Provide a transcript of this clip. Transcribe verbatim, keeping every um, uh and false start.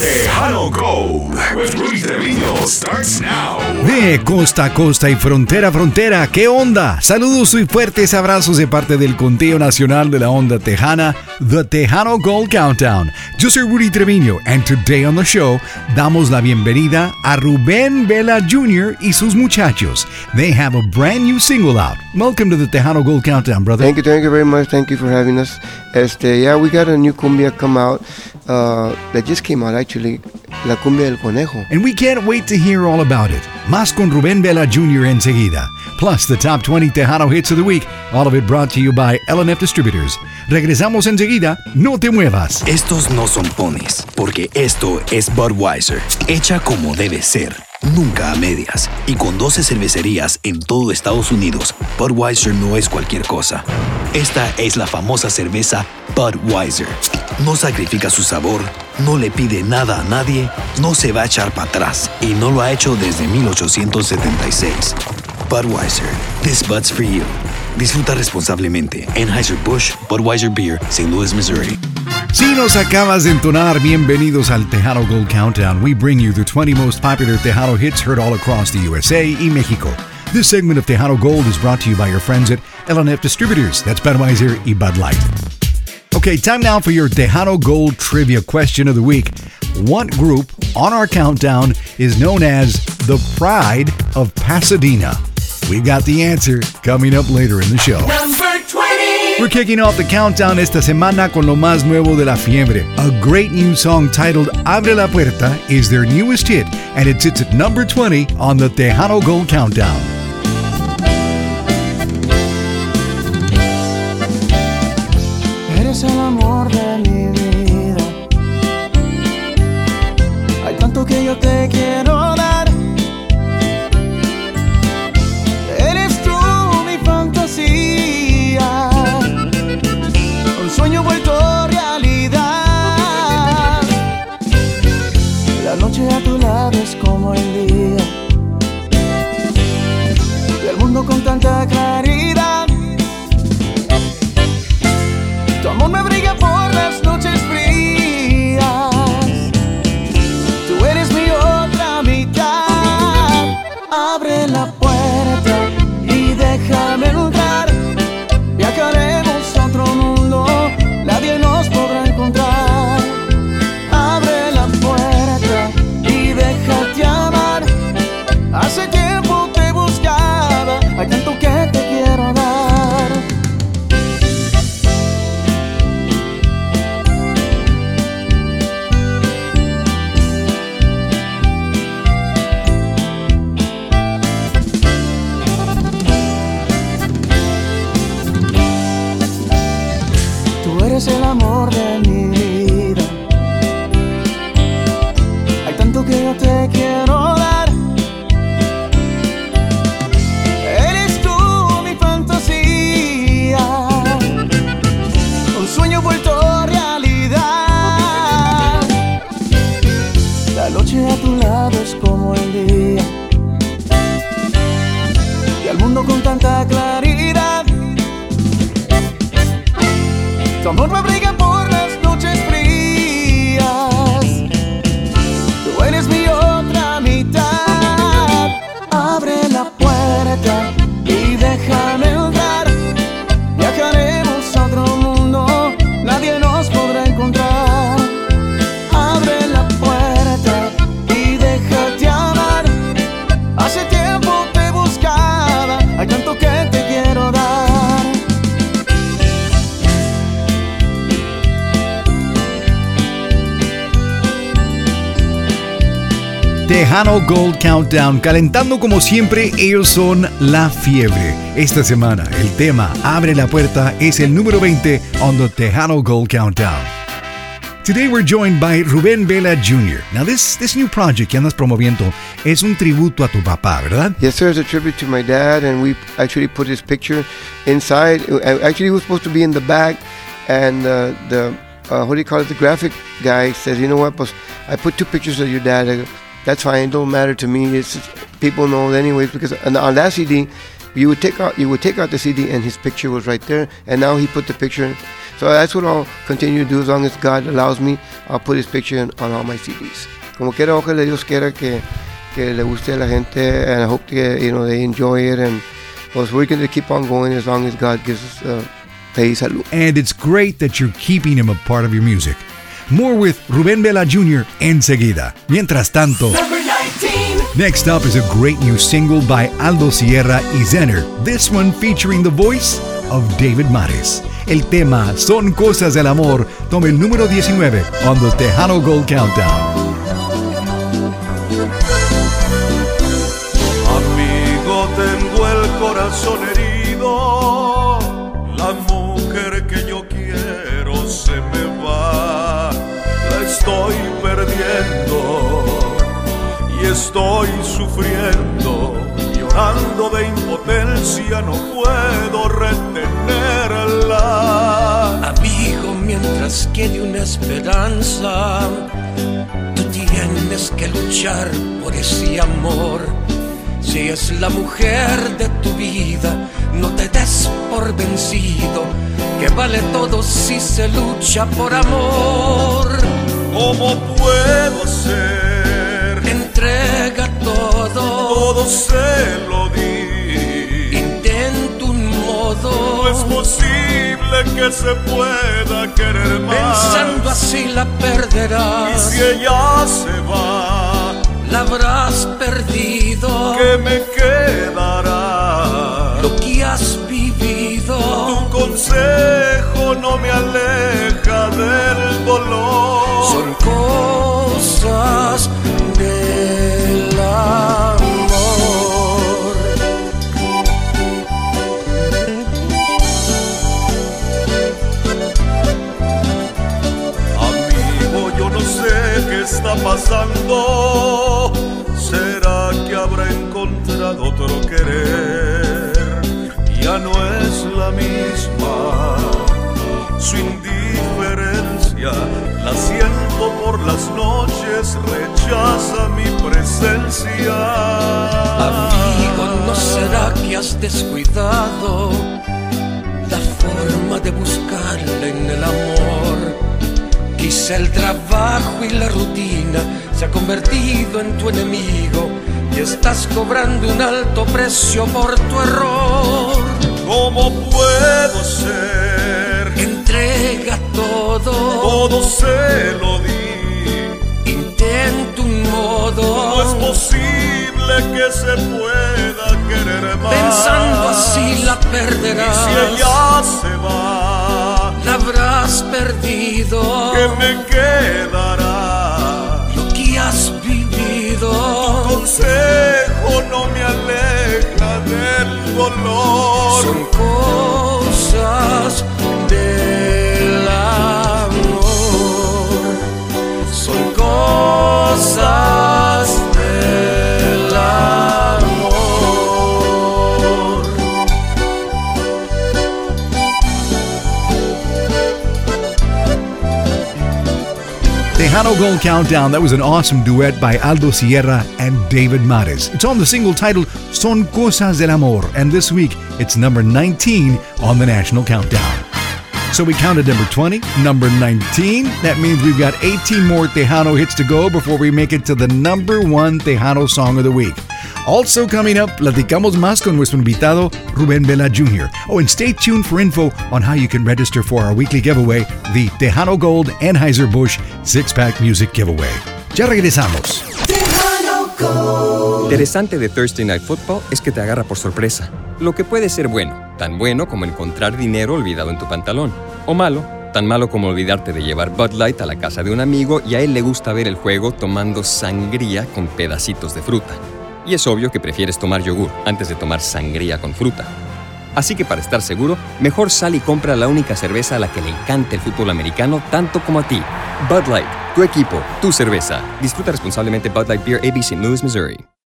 Tejano Gold with Rudy Trevino starts now. De costa a costa y frontera a frontera, ¿qué onda? Saludos y fuertes abrazos de parte del conteo nacional de la onda tejana, The Tejano Gold Countdown. Yo soy Rudy Trevino, and today on the show damos la bienvenida a Rubén Vela Junior y sus muchachos. They have a brand new single out. Welcome to the Tejano Gold Countdown, brother. Thank you, thank you very much. Thank you for having us. Este, yeah, we got a new cumbia come out uh, that just came out actually, La Cumbia del Conejo. And we can't wait to hear all about it. Más con Rubén Vela Junior enseguida. Plus the top twenty Tejano hits of the week. All of it brought to you by L and F Distributors. Regresamos enseguida. No te muevas. Estos no son ponis, porque esto es Budweiser, hecha como debe ser. Nunca a medias. Y con doce cervecerías en todo Estados Unidos, Budweiser no es cualquier cosa. Esta es la famosa cerveza Budweiser. No sacrifica su sabor, no le pide nada a nadie, no se va a echar para atrás y no lo ha hecho desde mil ochocientos setenta y seis. Budweiser, this Bud's for you. Disfruta responsablemente. Anheuser-Busch Budweiser Beer, Saint Louis, Missouri. Si nos acabas de entonar, bienvenidos al Tejano Gold Countdown. We bring you the twenty most popular Tejano hits heard all across the U S A y Mexico. This segment of Tejano Gold is brought to you by your friends at L and F Distributors. That's Budweiser y Bud Light. Okay, time now for your Tejano Gold trivia question of the week. What group on our countdown is known as the Pride of Pasadena? We've got the answer coming up later in the show. Number twenty. We're kicking off the countdown esta semana con lo más nuevo de La Fiebre. A great new song titled Abre la Puerta is their newest hit, and it sits at number twenty on the Tejano Gold Countdown. Eres el amor de mi vida. Hay tanto que yo te quiero dar. Eres tú mi fantasía, un sueño vuelto realidad. La noche a tu lado es como el día, y el mundo con tanta claridad. Tu amor me brilla por las noches frías. Tú eres mi otra mitad. Abre la puerta y déjame entrar. Viajaremos a otro mundo, nadie nos podrá encontrar. Abre la puerta y déjate amar. Hace tiempo te buscaba, hay tanto que te quiero dar. Eres el amor de mi vida. Hay tanto que yo te quiero dar. Eres tú mi fantasía, un sueño vuelto realidad. La noche a tu lado es como el día, y al mundo con tanta claridad. Tu amor me brilla por las noches frías. Tú eres mi otra mitad. Abre la puerta y déjame entrar. Viajaremos a otro mundo, nadie nos podrá encontrar. Abre la puerta y déjate amar. Hace tiempo te buscaba, hay tanto que te quiero dar. Tejano Gold Countdown, calentando como siempre, ellos son La Fiebre. Esta semana, el tema Abre la Puerta es el número veinte on the Tejano Gold Countdown. Today we're joined by Rubén Vela Junior Now this, this new project que andas promoviendo es un tributo a tu papá, ¿verdad? Yes, sir, it's a tribute to my dad, and we actually put his picture inside. Actually, he was supposed to be in the back, and uh, the, uh, what do you call it, the graphic guy says, you know what, pues, I put two pictures of your dad. I go, that's fine, it don't matter to me. It's people know anyways, because on, on that C D, you would take out you would take out the C D and his picture was right there, and now he put the picture. So So that's what I'll continue to do as long as God allows me. I'll put his picture on, on all my C Ds. Como quiera, ojalá Dios quiera que, que le guste a la gente, and I hope que, you know, they enjoy it, and well, so we're going to keep on going as long as God gives us uh, pay salud. And it's great that you're keeping him a part of your music. More with Rubén Vela Junior enseguida. Mientras tanto, next up is a great new single by Aldo Sierra y Zener. This one featuring the voice of David Mares. El tema Son Cosas del Amor toma el número diecinueve on the Tejano Gold Countdown. Amigo, tengo el corazón herido, la mujer que yo quiero se me va, la estoy perdiendo y estoy sufriendo, llorando de impotencia, no puedo retenerla. Amigo, mientras quede una esperanza, tú tienes que luchar por ese amor. Si es la mujer de tu vida, no te des por vencido, que vale todo si se lucha por amor. ¿Cómo puedo ser? Entrega todo, todo se lo di. Intenta un modo, no es posible que se pueda querer más. Pensando así la perderás. Y si ella se va, la habrás perdido. ¿Qué me quedará? Lo que has vivido. Tu consejo no me aleja del dolor. Son cosas del amor. Amigo, yo no sé qué está pasando. ¿Será que habrá encontrado otro querer? Ya no es la misma. Su indiferencia la siento por las noches, rechaza mi presencia. Amigo, ¿no será que has descuidado la forma de buscarla en el amor? Quizá el trabajo y la rutina se ha convertido en tu enemigo y estás cobrando un alto precio por tu error. ¿Cómo puedo ser? Entrega todo, todo se lo di. Intenta un modo, no es posible que se pueda querer más. Pensando así la perderás. Y si ella se va, la habrás perdido. ¿Qué me quedará? Lo que has vivido. Tu consejo no me aleja del dolor. Son cosas del amor. Son cosas del amor. Tejano Gold Countdown, that was an awesome duet by Aldo Sierra and David Mares. It's on the single titled Son Cosas del Amor, and this week it's number nineteen on the national countdown. So we counted number twenty, number nineteen. That means we've got eighteen more Tejano hits to go before we make it to the number one Tejano song of the week. Also coming up, platicamos más con nuestro invitado, Rubén Vela Junior Oh, and stay tuned for info on how you can register for our weekly giveaway, the Tejano Gold Anheuser-Busch six-pack music giveaway. Ya regresamos. Lo interesante de Thursday Night Football es que te agarra por sorpresa, lo que puede ser bueno, tan bueno como encontrar dinero olvidado en tu pantalón, o malo, tan malo como olvidarte de llevar Bud Light a la casa de un amigo y a él le gusta ver el juego tomando sangría con pedacitos de fruta. Y es obvio que prefieres tomar yogur antes de tomar sangría con fruta. Así que para estar seguro, mejor sal y compra la única cerveza a la que le encanta el fútbol americano tanto como a ti. Bud Light, tu equipo, tu cerveza. Disfruta responsablemente. Bud Light Beer, A B, Saint Louis, Missouri.